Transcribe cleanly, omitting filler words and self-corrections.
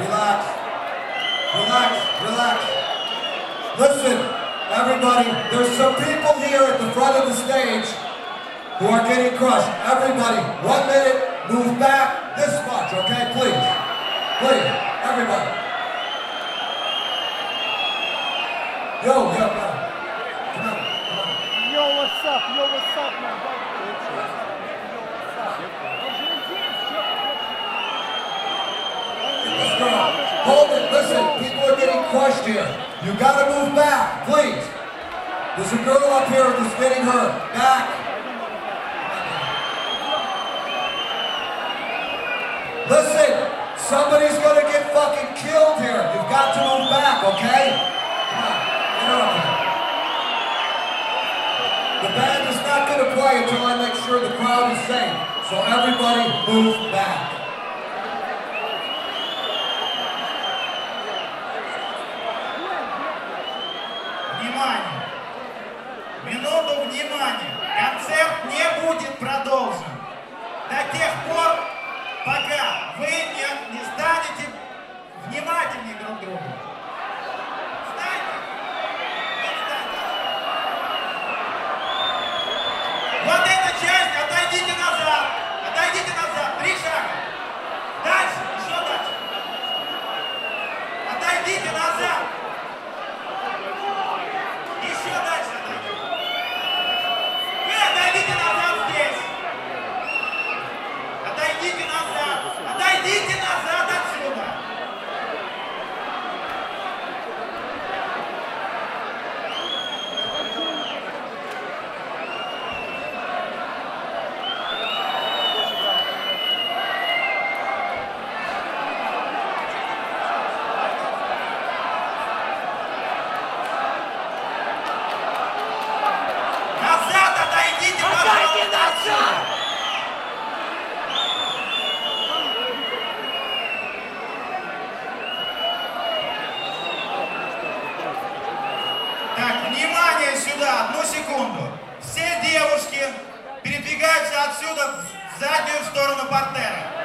Relax. Relax, relax. Listen, everybody, there's some people here at the front of the stage who are getting crushed. Everybody, 1 minute, move back this much, okay? Please. Please, everybody. Yo, yo, yo. Come on, come on. Yo, what's up? Yo, what's up, man? Let's go. Hold it, listen, people are getting crushed here. You gotta move back, please. There's a girl up here that's getting hurt. Back. Listen, somebody's gonna get fucking killed here. You've got to move back, okay? Come on, get up here. The band is not gonna play until I make sure the crowd is safe. So everybody move back. Внимание! Минуту внимания! Концерт не будет продолжен до тех пор, пока вы не станете внимательнее друг к другу. Встаньте! Встаньте! Вот эта часть, отойдите назад! Отойдите назад! 3 шага! Дальше! Еще дальше! Отойдите назад! Еще дальше отойдите! Вы отойдите назад здесь! Отойдите назад! Отойдите назад отсюда! Назад отойдите, пожалуйста, отсюда! Так, внимание сюда, 1 секунду. Все девушки передвигаются отсюда в заднюю сторону портера.